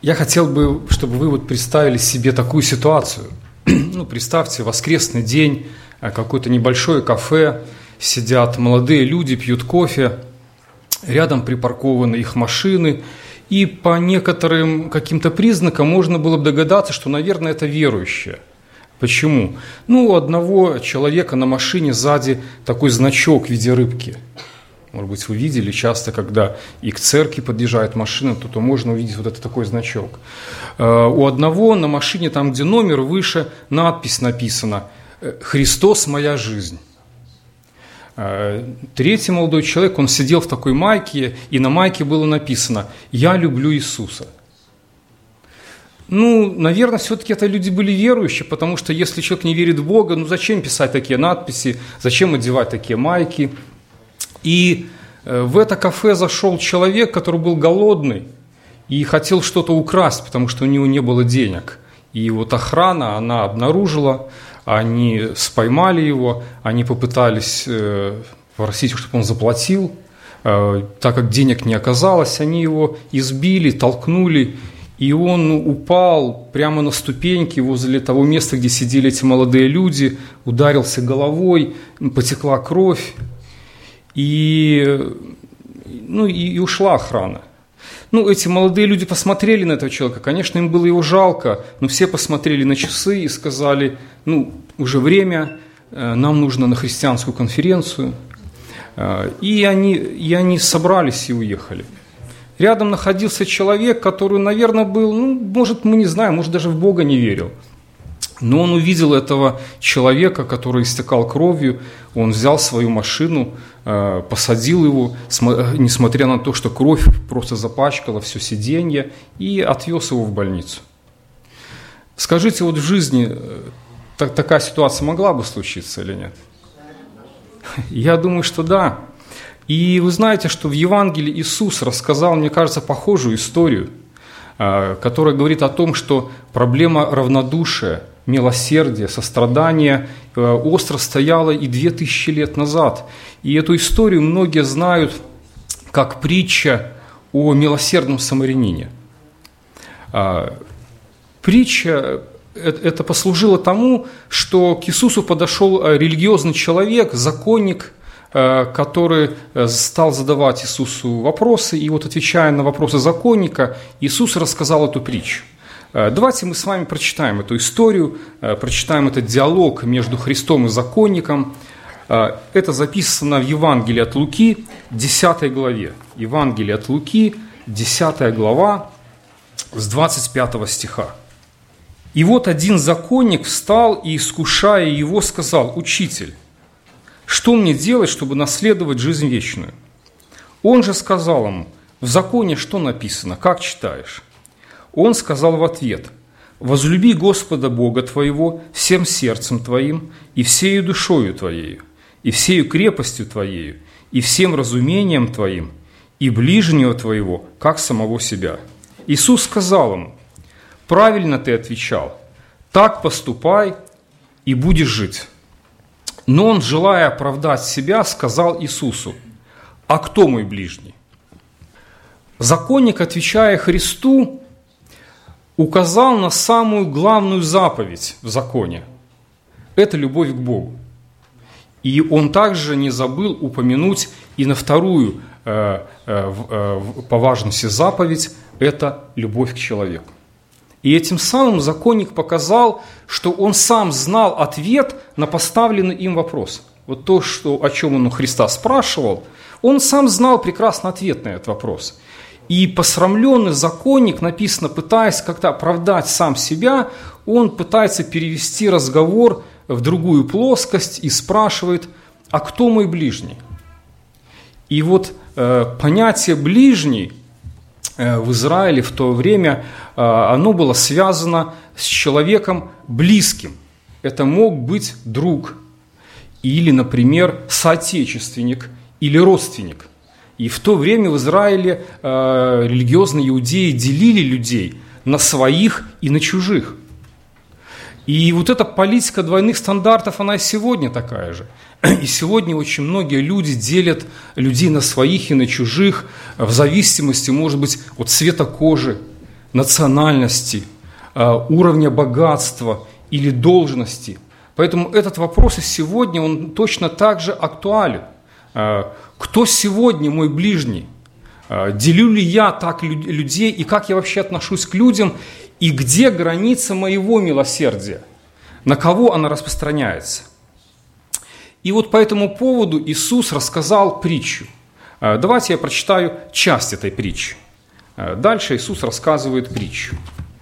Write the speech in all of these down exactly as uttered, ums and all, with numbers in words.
Я хотел бы, чтобы вы вот представили себе такую ситуацию. Ну, представьте, воскресный день, какое-то небольшое кафе, сидят молодые люди, пьют кофе, рядом припаркованы их машины, и по некоторым каким-то признакам можно было бы догадаться, что, наверное, это верующие. Почему? Ну, у одного человека на машине сзади такой значок в виде рыбки. Может быть, вы видели часто, когда и к церкви подъезжает машина, то, то можно увидеть вот этот такой значок. У одного на машине, там, где номер, выше надпись написана «Христос – моя жизнь». Третий молодой человек, он сидел в такой майке, и на майке было написано «Я люблю Иисуса». Ну, наверное, все-таки это люди были верующие, потому что если человек не верит в Бога, ну зачем писать такие надписи, зачем одевать такие майки? И в это кафе зашел человек, который был голодный и хотел что-то украсть, потому что у него не было денег. И вот охрана, она обнаружила, они споймали его, они попытались попросить, чтобы он заплатил. Так как денег не оказалось, они его избили, толкнули, и он упал прямо на ступеньки возле того места, где сидели эти молодые люди, ударился головой, потекла кровь. И, ну, и, и ушла охрана. Ну, эти молодые люди посмотрели на этого человека, конечно, им было его жалко, но все посмотрели на часы и сказали, ну, уже время, нам нужно на христианскую конференцию. И они, и они собрались и уехали. Рядом находился человек, который, наверное, был, ну, может, мы не знаем, может, даже в Бога не верил. Но он увидел этого человека, который истекал кровью, он взял свою машину, посадил его, несмотря на то, что кровь просто запачкала все сиденье, и отвез его в больницу. Скажите, вот в жизни так, такая ситуация могла бы случиться или нет? Я думаю, что да. И вы знаете, что в Евангелии Иисус рассказал, мне кажется, похожую историю, которая говорит о том, что проблема равнодушия, милосердие, сострадание остро стояло и две тысячи лет назад. И эту историю многие знают как притча о милосердном самарянине. Притча это послужило тому, что к Иисусу подошел религиозный человек, законник, который стал задавать Иисусу вопросы. И вот, отвечая на вопросы законника, Иисус рассказал эту притчу. Давайте мы с вами прочитаем эту историю, прочитаем этот диалог между Христом и законником. Это записано в Евангелии от Луки, десятой главе. Евангелие от Луки, десятая глава, с двадцать пятого стиха. «И вот один законник встал и, искушая его, сказал: „Учитель, что мне делать, чтобы наследовать жизнь вечную?“ Он же сказал ему: „В законе что написано, как читаешь?“ Он сказал в ответ: „Возлюби Господа Бога твоего всем сердцем твоим, и всею душою твоею, и всею крепостью твоею, и всем разумением твоим, и ближнего твоего, как самого себя“. Иисус сказал ему: „Правильно ты отвечал, так поступай, и будешь жить“. Но он, желая оправдать себя, сказал Иисусу: „А кто мой ближний?“ Законник, отвечая Христу, указал на самую главную заповедь в законе – это любовь к Богу. И он также не забыл упомянуть и на вторую э, э, э, по важности заповедь – это любовь к человеку. И этим самым законник показал, что он сам знал ответ на поставленный им вопрос. Вот то, что, о чем он у Христа спрашивал, он сам знал прекрасно ответ на этот вопрос. И посрамленный законник, написано, пытаясь как-то оправдать сам себя, он пытается перевести разговор в другую плоскость и спрашивает: „А кто мой ближний?“ И вот э, понятие «ближний» э, в Израиле в то время, э, оно было связано с человеком близким. Это мог быть друг или, например, соотечественник или родственник. И в то время в Израиле э, религиозные иудеи делили людей на своих и на чужих. И вот эта политика двойных стандартов, она и сегодня такая же. И сегодня очень многие люди делят людей на своих и на чужих в зависимости, может быть, от цвета кожи, национальности, уровня богатства или должности. Поэтому этот вопрос и сегодня, он точно так же актуален. Кто сегодня мой ближний? Делю ли я так людей, и как я вообще отношусь к людям, и где граница моего милосердия? На кого она распространяется? И вот по этому поводу Иисус рассказал притчу. Давайте я прочитаю часть этой притчи. Дальше Иисус рассказывает притчу.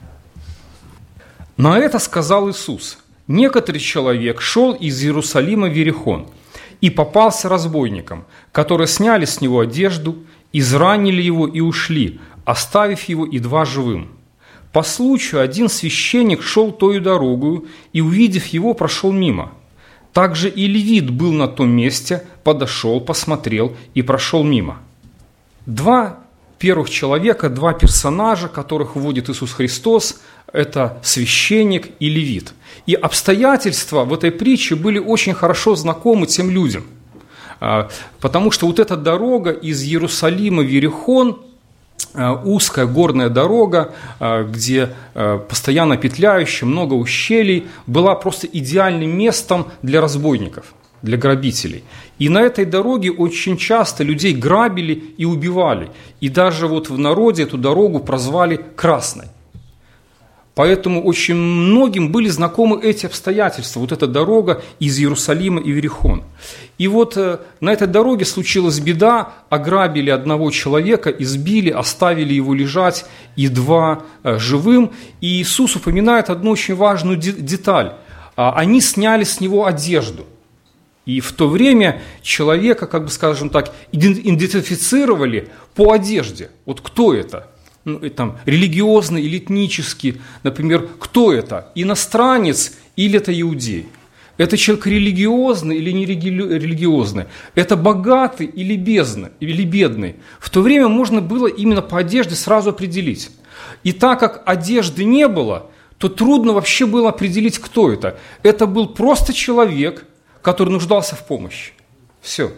На это сказал Иисус: некоторый человек шел из Иерусалима в Иерихон и попался разбойникам, которые сняли с него одежду, изранили его и ушли, оставив его едва живым. По случаю один священник шел тою дорогою и, увидев его, прошел мимо. Также и левит был на том месте, подошел, посмотрел и прошел мимо. Два первых человека, два персонажа, которых вводит Иисус Христос, это священник и левит. И обстоятельства в этой притче были очень хорошо знакомы тем людям. Потому что вот эта дорога из Иерусалима в Иерихон, узкая горная дорога, где постоянно петляющая, много ущелий, была просто идеальным местом для разбойников, для грабителей. И на этой дороге очень часто людей грабили и убивали. И даже вот в народе эту дорогу прозвали «красной». Поэтому очень многим были знакомы эти обстоятельства, вот эта дорога из Иерусалима и в Иерихон. И вот на этой дороге случилась беда, ограбили одного человека, избили, оставили его лежать, едва живым. И Иисус упоминает одну очень важную деталь. Они сняли с него одежду. И в то время человека, как бы скажем так, идентифицировали по одежде. Вот кто это? Ну, там, религиозный или этнический, например, кто это? Иностранец или это иудей? Это человек религиозный или не религиозный? Это богатый или бедный? Или бедный? В то время можно было именно по одежде сразу определить. И так как одежды не было, то трудно вообще было определить, кто это. Это был просто человек, который нуждался в помощи. Все.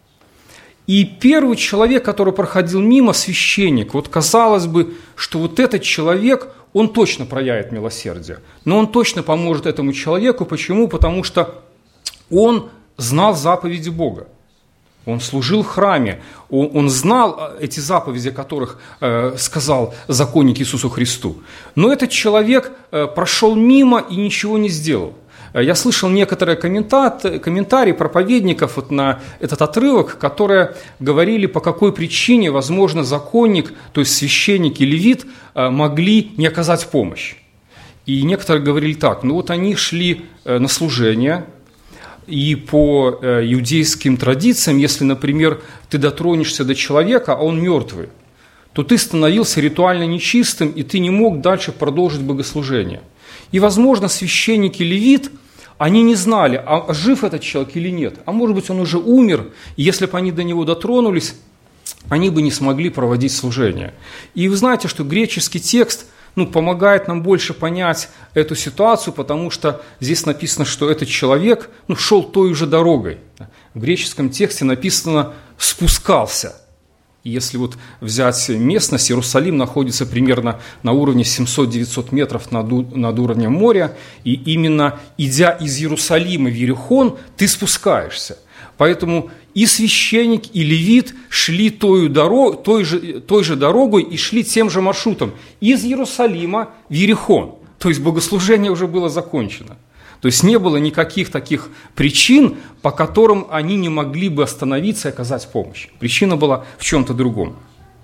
И первый человек, который проходил мимо, священник, вот казалось бы, что вот этот человек, он точно проявит милосердие, но он точно поможет этому человеку. Почему? Потому что он знал заповеди Бога. Он служил в храме, он, он знал эти заповеди, о которых э, сказал законник Иисусу Христу. Но этот человек э, прошел мимо и ничего не сделал. Я слышал некоторые комментарии проповедников вот на этот отрывок, которые говорили, по какой причине, возможно, законник, то есть священник и левит, могли не оказать помощь. И некоторые говорили так: ну вот они шли на служение, и по иудейским традициям, если, например, ты дотронешься до человека, а он мертвый, то ты становился ритуально нечистым, и ты не мог дальше продолжить богослужение. И, возможно, священник и левит, они не знали, а жив этот человек или нет. А может быть, он уже умер, и если бы они до него дотронулись, они бы не смогли проводить служение. И вы знаете, что греческий текст ну, помогает нам больше понять эту ситуацию, потому что здесь написано, что этот человек ну, шел той же дорогой. В греческом тексте написано «спускался». Если вот взять местность, Иерусалим находится примерно на уровне семьсот-девятьсот метров над, над уровнем моря, и именно идя из Иерусалима в Иерихон, ты спускаешься. Поэтому и священник, и левит шли той, дорог, той, же, той же дорогой и шли тем же маршрутом из Иерусалима в Иерихон. То есть богослужение уже было закончено. То есть не было никаких таких причин, по которым они не могли бы остановиться и оказать помощь. Причина была в чем-то другом.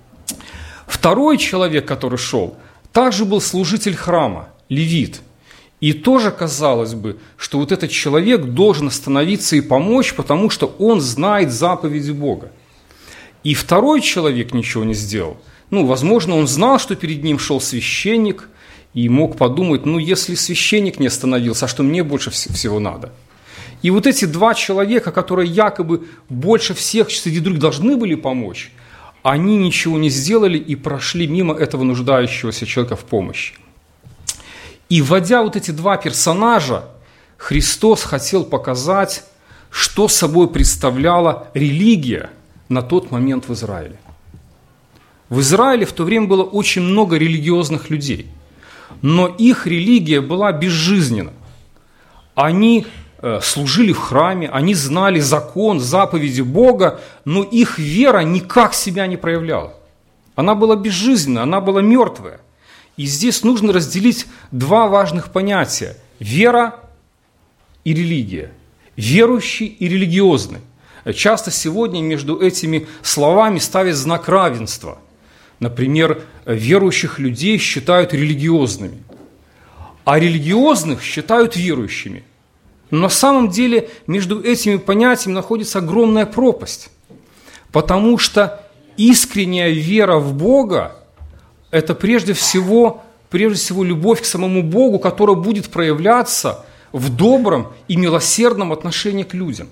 Второй человек, который шел, также был служитель храма, левит. И тоже казалось бы, что вот этот человек должен остановиться и помочь, потому что он знает заповеди Бога. И второй человек ничего не сделал. Ну, возможно, он знал, что перед ним шел священник, и мог подумать, ну, если священник не остановился, а что мне больше всего надо? И вот эти два человека, которые якобы больше всех среди других должны были помочь, они ничего не сделали и прошли мимо этого нуждающегося человека в помощи. И вводя вот эти два персонажа, Христос хотел показать, что собой представляла религия на тот момент в Израиле. В Израиле в то время было очень много религиозных людей, но их религия была безжизненна. Они служили в храме, они знали закон, заповеди Бога, но их вера никак себя не проявляла. Она была безжизненна, она была мертвая. И здесь нужно разделить два важных понятия – вера и религия, верующий и религиозный. Часто сегодня между этими словами ставят знак равенства. Например, верующих людей считают религиозными, а религиозных считают верующими. Но на самом деле между этими понятиями находится огромная пропасть, потому что искренняя вера в Бога – это прежде всего, прежде всего любовь к самому Богу, которая будет проявляться в добром и милосердном отношении к людям.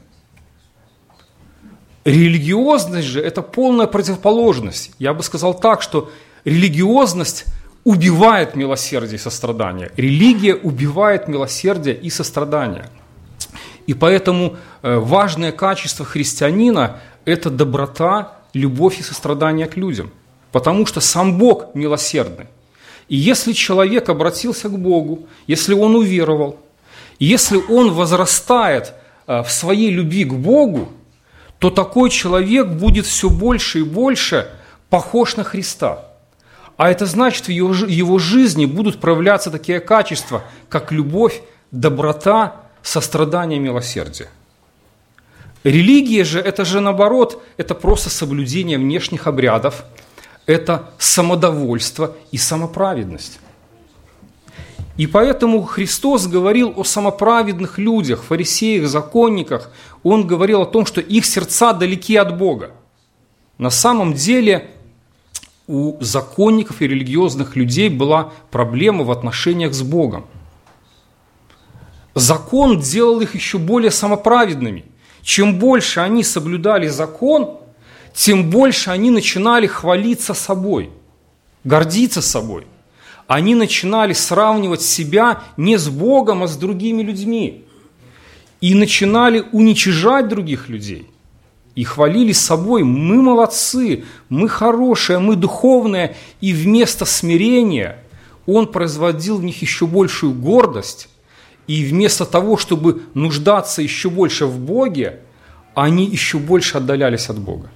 Религиозность же – это полная противоположность. Я бы сказал так, что религиозность убивает милосердие и сострадание. Религия убивает милосердие и сострадание. И поэтому важное качество христианина – это доброта, любовь и сострадание к людям. Потому что сам Бог милосердный. И если человек обратился к Богу, если он уверовал, и если он возрастает в своей любви к Богу, то такой человек будет все больше и больше похож на Христа. А это значит, в его, его жизни будут проявляться такие качества, как любовь, доброта, сострадание, милосердие. Религия же, это же наоборот, это просто соблюдение внешних обрядов, это самодовольство и самоправедность. И поэтому Христос говорил о самоправедных людях, фарисеях, законниках. Он говорил о том, что их сердца далеки от Бога. На самом деле у законников и религиозных людей была проблема в отношениях с Богом. Закон делал их еще более самоправедными. Чем больше они соблюдали закон, тем больше они начинали хвалиться собой, гордиться собой. Они начинали сравнивать себя не с Богом, а с другими людьми. И начинали уничижать других людей. И хвалились собой: мы молодцы, мы хорошие, мы духовные. И вместо смирения он производил в них еще большую гордость. И вместо того, чтобы нуждаться еще больше в Боге, они еще больше отдалялись от Бога.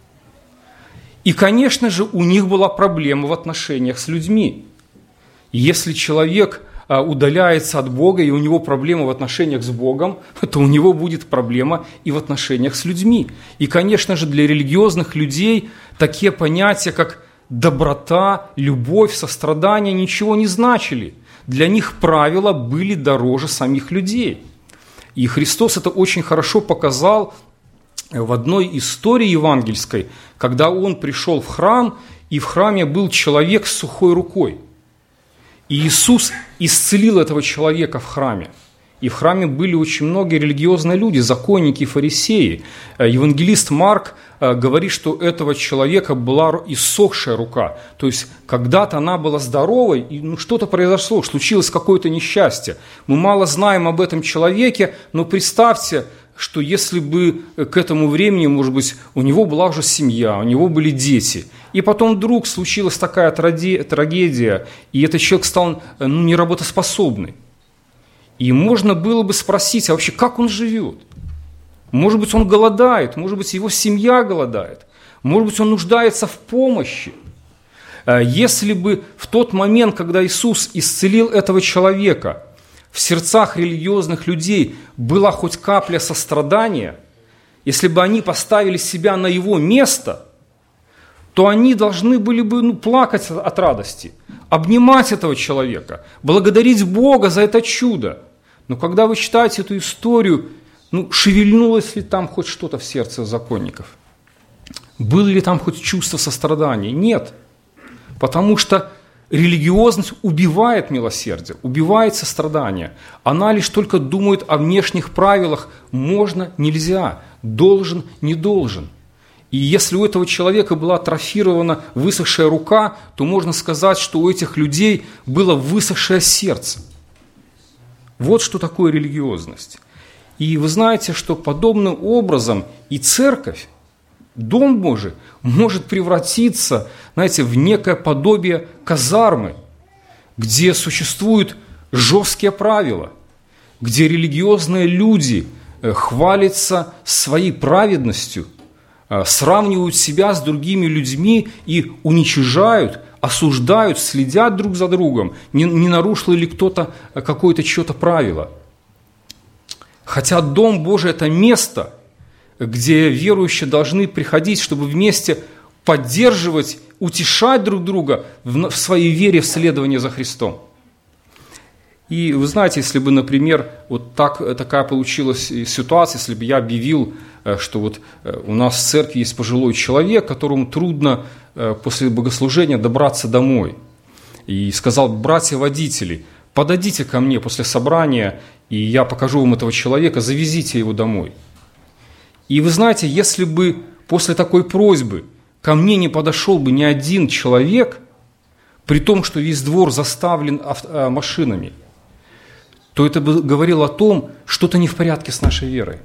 И, конечно же, у них была проблема в отношениях с людьми. Если человек удаляется от Бога, и у него проблема в отношениях с Богом, то у него будет проблема и в отношениях с людьми. И, конечно же, для религиозных людей такие понятия, как доброта, любовь, сострадание ничего не значили. Для них правила были дороже самих людей. И Христос это очень хорошо показал в одной истории евангельской, когда Он пришел в храм, и в храме был человек с сухой рукой. И Иисус исцелил этого человека в храме. И в храме были очень многие религиозные люди, законники и фарисеи. Евангелист Марк говорит, что у этого человека была иссохшая рука. То есть когда-то она была здоровой, и ну, что-то произошло, случилось какое-то несчастье. Мы мало знаем об этом человеке, но представьте, что если бы к этому времени, может быть, у него была уже семья, у него были дети, и потом вдруг случилась такая трагедия, и этот человек стал ну, неработоспособный. И можно было бы спросить, а вообще как он живет? Может быть, он голодает, может быть, его семья голодает, может быть, он нуждается в помощи. Если бы в тот момент, когда Иисус исцелил этого человека, в сердцах религиозных людей была хоть капля сострадания, если бы они поставили себя на его место, то они должны были бы ну, плакать от радости, обнимать этого человека, благодарить Бога за это чудо. Но когда вы читаете эту историю, ну, шевельнулось ли там хоть что-то в сердце законников? Было ли там хоть чувство сострадания? Нет. Потому что религиозность убивает милосердие, убивает сострадание. Она лишь только думает о внешних правилах: можно, нельзя, должен, не должен. И если у этого человека была атрофирована высохшая рука, то можно сказать, что у этих людей было высохшее сердце. Вот что такое религиозность. И вы знаете, что подобным образом и церковь, Дом Божий может превратиться, знаете, в некое подобие казармы, где существуют жесткие правила, где религиозные люди хвалятся своей праведностью, сравнивают себя с другими людьми и уничижают, осуждают, следят друг за другом, не, не нарушил ли кто-то какое-то чье-то правило. Хотя Дом Божий – это место, где верующие должны приходить, чтобы вместе поддерживать, утешать друг друга в, в своей вере в следование за Христом. И вы знаете, если бы, например, вот так, такая получилась ситуация, если бы я объявил, что вот у нас в церкви есть пожилой человек, которому трудно после богослужения добраться домой, и сказал: братья-водители, подойдите ко мне после собрания, и я покажу вам этого человека, завезите его домой. И вы знаете, если бы после такой просьбы ко мне не подошел бы ни один человек, при том, что весь двор заставлен авто, машинами, то это бы говорило о том, что что-то не в порядке с нашей верой.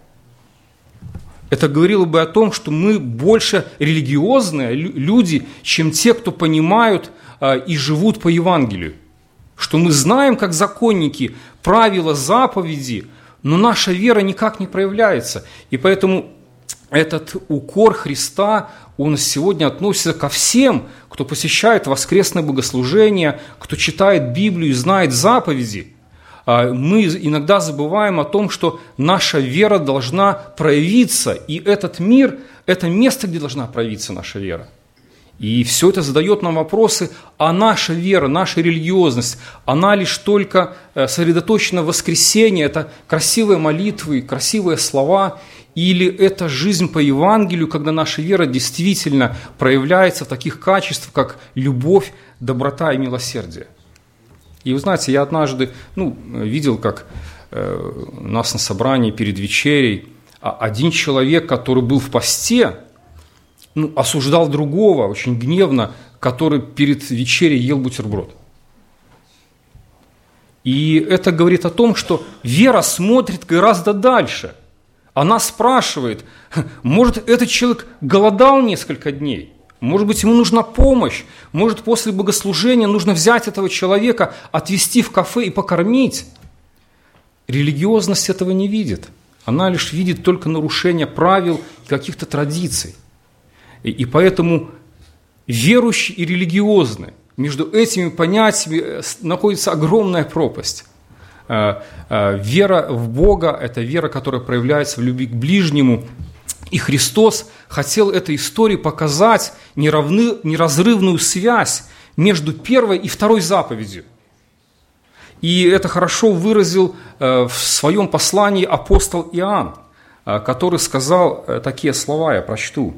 Это говорило бы о том, что мы больше религиозные люди, чем те, кто понимают а, и живут по Евангелию. Что мы знаем, как законники, правила, заповеди, но наша вера никак не проявляется. И поэтому этот укор Христа, он сегодня относится ко всем, кто посещает воскресное богослужение, кто читает Библию и знает заповеди. Мы иногда забываем о том, что наша вера должна проявиться, и этот мир – это место, где должна проявиться наша вера. И все это задает нам вопросы, а наша вера, наша религиозность, она лишь только сосредоточена в воскресении, это красивые молитвы, красивые слова, или это жизнь по Евангелию, когда наша вера действительно проявляется в таких качествах, как любовь, доброта и милосердие. И вы знаете, я однажды ну, видел, как э, у нас на собрании перед вечерей один человек, который был в посте, ну, осуждал другого очень гневно, который перед вечерей ел бутерброд. И это говорит о том, что вера смотрит гораздо дальше. Она спрашивает, может, этот человек голодал несколько дней? Может быть, ему нужна помощь, может, после богослужения нужно взять этого человека, отвезти в кафе и покормить. Религиозность этого не видит. Она лишь видит только нарушение правил и каких-то традиций. И, и поэтому верующий и религиозный, между этими понятиями находится огромная пропасть. Вера в Бога – это вера, которая проявляется в любви к ближнему. И Христос хотел этой историей показать неравны, неразрывную связь между первой и второй заповедью. И это хорошо выразил в своем послании апостол Иоанн, который сказал такие слова, я прочту.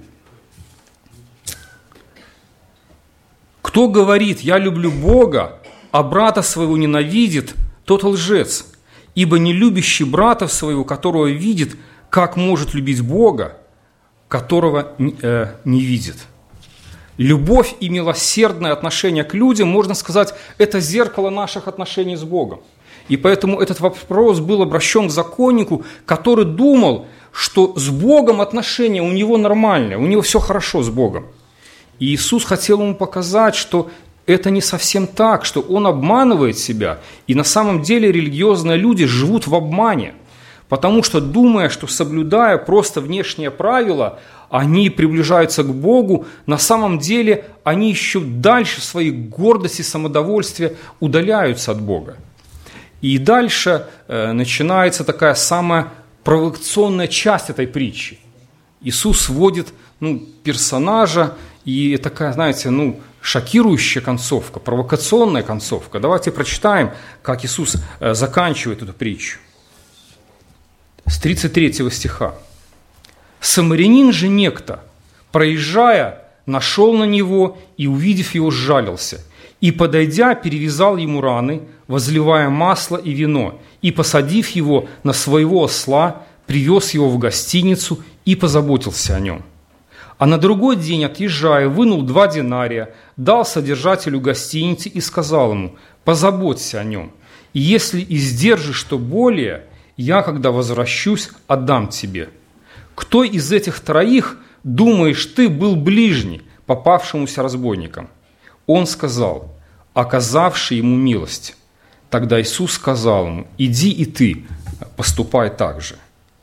«Кто говорит, я люблю Бога, а брата своего ненавидит, тот лжец, ибо не любящий брата своего, которого видит, как может любить Бога, которого э, не видит». Любовь и милосердное отношение к людям, можно сказать, это зеркало наших отношений с Богом. И поэтому этот вопрос был обращен к законнику, который думал, что с Богом отношения у него нормальные, у него все хорошо с Богом. И Иисус хотел ему показать, что это не совсем так, что он обманывает себя. И на самом деле религиозные люди живут в обмане. Потому что, думая, что соблюдая просто внешние правила, они приближаются к Богу, на самом деле они еще дальше в своей гордости и самодовольстве удаляются от Бога. И дальше э, начинается такая самая провокационная часть этой притчи. Иисус вводит ну, персонажа, и такая, знаете, ну, шокирующая концовка, провокационная концовка. Давайте прочитаем, как Иисус э, заканчивает эту притчу. С тридцать третьего стиха. «Самарянин же некто, проезжая, нашел на него и, увидев его, сжалился, и, подойдя, перевязал ему раны, возливая масло и вино, и, посадив его на своего осла, привез его в гостиницу и позаботился о нем. А на другой день, отъезжая, вынул два динария, дал содержателю гостиницы и сказал ему: позаботься о нем, и если издержишь что более, я, когда возвращусь, отдам тебе. Кто из этих троих думаешь, ты был ближний попавшемуся разбойникам? Он сказал: оказавший ему милость. Тогда Иисус сказал ему: иди и ты, поступай так же.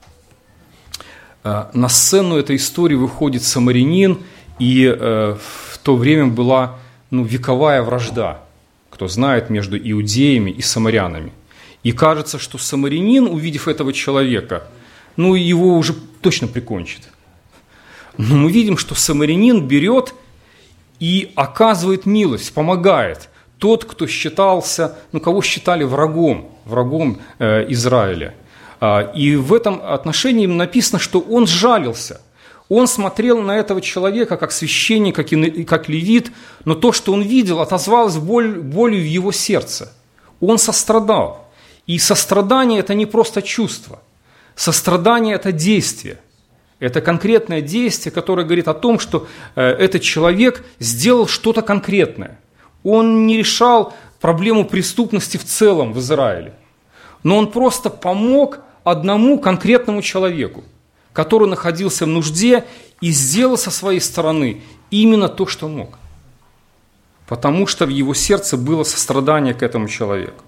На сцену этой истории выходит самарянин, и в то время была ну, вековая вражда, кто знает, между иудеями и самарянами. И кажется, что самарянин, увидев этого человека, ну, его уже точно прикончит. Но мы видим, что самарянин берет и оказывает милость, помогает. Тот, кто считался, ну, кого считали врагом, врагом э, Израиля. И в этом отношении написано, что он сжалился. Он смотрел на этого человека как священник, как, и, как левит, но то, что он видел, отозвалось боль, болью в его сердце. Он сострадал. И сострадание – это не просто чувство. Сострадание – это действие. Это конкретное действие, которое говорит о том, что э, этот человек сделал что-то конкретное. Он не решал проблему преступности в целом в Израиле, но он просто помог одному конкретному человеку, который находился в нужде, и сделал со своей стороны именно то, что мог. Потому что в его сердце было сострадание к этому человеку.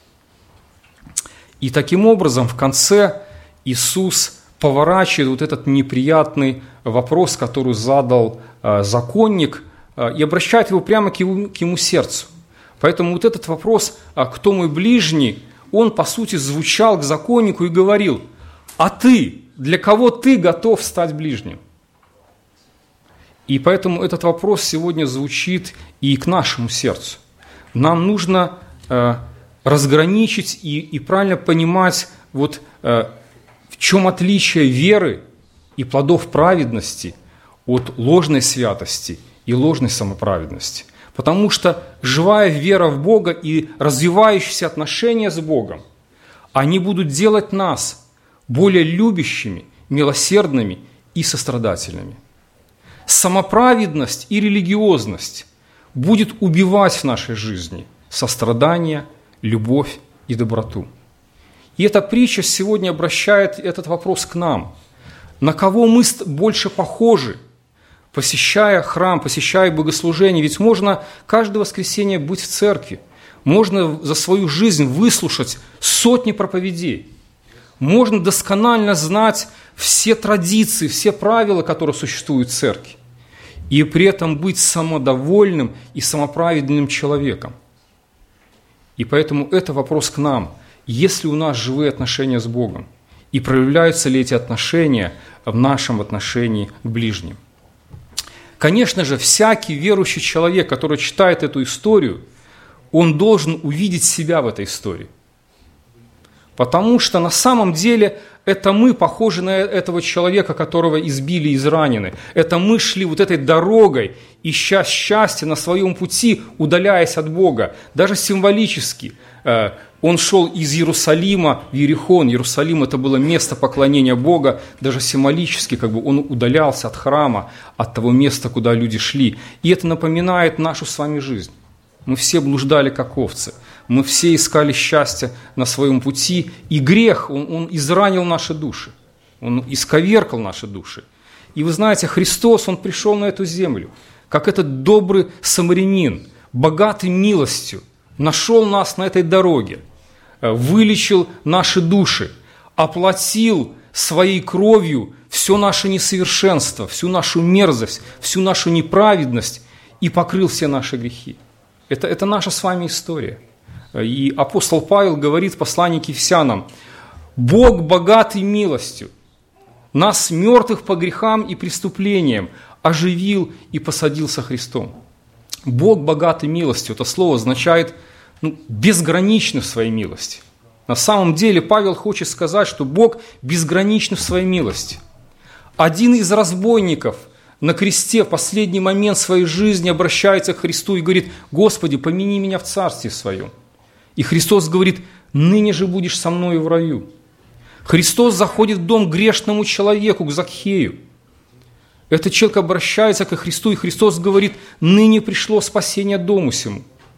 И таким образом в конце Иисус поворачивает вот этот неприятный вопрос, который задал э, законник, э, и обращает его прямо к его, к ему сердцу. Поэтому вот этот вопрос, а кто мой ближний, он, по сути, звучал к законнику и говорил: а ты, для кого ты готов стать ближним? И поэтому этот вопрос сегодня звучит и к нашему сердцу. Нам нужно э, разграничить и, и правильно понимать, вот, э, в чем отличие веры и плодов праведности от ложной святости и ложной самоправедности. Потому что живая вера в Бога и развивающиеся отношения с Богом, они будут делать нас более любящими, милосердными и сострадательными. Самоправедность и религиозность будет убивать в нашей жизни сострадание, любовь и доброту. И эта притча сегодня обращает этот вопрос к нам. На кого мы больше похожи, посещая храм, посещая богослужение? Ведь можно каждое воскресенье быть в церкви. Можно за свою жизнь выслушать сотни проповедей. Можно досконально знать все традиции, все правила, которые существуют в церкви. И при этом быть самодовольным и самоправедным человеком. И поэтому это вопрос к нам. Есть ли у нас живые отношения с Богом? И проявляются ли эти отношения в нашем отношении к ближним? Конечно же, всякий верующий человек, который читает эту историю, он должен увидеть себя в этой истории. Потому что на самом деле это мы похожи на этого человека, которого избили и изранены. Это мы шли вот этой дорогой, ища счастья на своем пути, удаляясь от Бога. Даже символически. Он шел из Иерусалима в Иерихон. Иерусалим – это было место поклонения Бога. Даже символически как бы он удалялся от храма, от того места, куда люди шли. И это напоминает нашу с вами жизнь. Мы все блуждали, как овцы. Мы все искали счастья на своем пути. И грех, он, он изранил наши души. Он исковеркал наши души. И вы знаете, Христос, Он пришел на эту землю, как этот добрый самарянин, богатый милостью, нашел нас на этой дороге, вылечил наши души, оплатил своей кровью все наше несовершенство, всю нашу мерзость, всю нашу неправедность и покрыл все наши грехи. Это, это наша с вами история. И апостол Павел говорит в послании к Ефесянам: «Бог богатый милостью, нас, мертвых по грехам и преступлениям, оживил и посадил со Христом». Бог богатый милостью, это слово означает ну, безграничный в своей милости. На самом деле Павел хочет сказать, что Бог безграничный в своей милости. Один из разбойников на кресте в последний момент своей жизни обращается к Христу и говорит: «Господи, помяни меня в царстве своем». И Христос говорит: «Ныне же будешь со мною в раю». Христос заходит в дом грешному человеку, к Закхею. Этот человек обращается к Христу, и Христос говорит: «Ныне пришло спасение дому сему».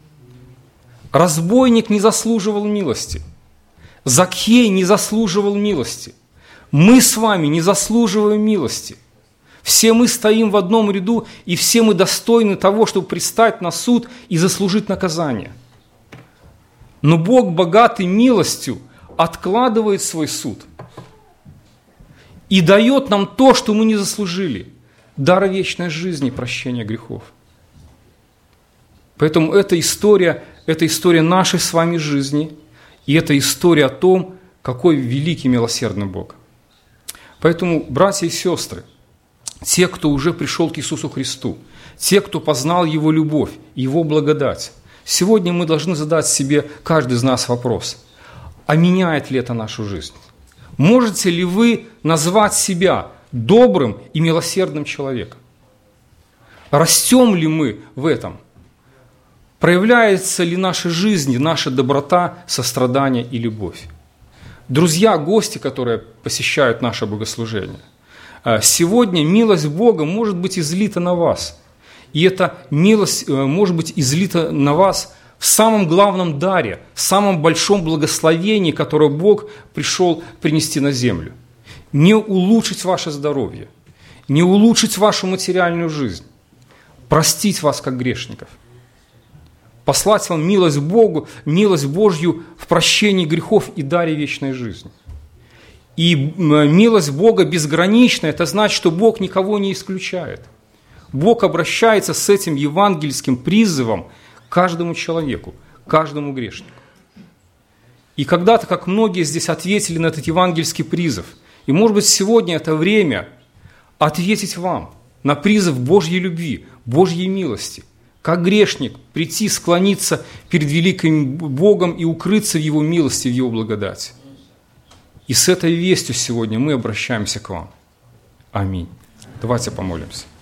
Разбойник не заслуживал милости. Закхей не заслуживал милости. Мы с вами не заслуживаем милости. Все мы стоим в одном ряду, и все мы достойны того, чтобы предстать на суд и заслужить наказание. Но Бог, богатый милостью, откладывает свой суд и дает нам то, что мы не заслужили – дар вечной жизни, прощения грехов. Поэтому эта история, это история нашей с вами жизни, и это история о том, какой великий милосердный Бог. Поэтому, братья и сестры, те, кто уже пришел к Иисусу Христу, те, кто познал Его любовь, Его благодать, сегодня мы должны задать себе, каждый из нас, вопрос, а меняет ли это нашу жизнь? Можете ли вы назвать себя добрым и милосердным человеком? Растем ли мы в этом? Проявляется ли в нашей жизни наша доброта, сострадание и любовь? Друзья, гости, которые посещают наше богослужение, сегодня милость Бога может быть излита на вас. И эта милость может быть излита на вас в самом главном даре, в самом большом благословении, которое Бог пришел принести на землю. Не улучшить ваше здоровье, не улучшить вашу материальную жизнь, простить вас как грешников, послать вам милость Богу, милость Божью в прощении грехов и даре вечной жизни. И милость Бога безгранична, это значит, что Бог никого не исключает. Бог обращается с этим евангельским призывом к каждому человеку, каждому грешнику. И когда-то, как многие здесь ответили на этот евангельский призыв, и, может быть, сегодня это время ответить вам на призыв Божьей любви, Божьей милости, как грешник прийти, склониться перед великим Богом и укрыться в Его милости, в Его благодати. И с этой вестью сегодня мы обращаемся к вам. Аминь. Давайте помолимся.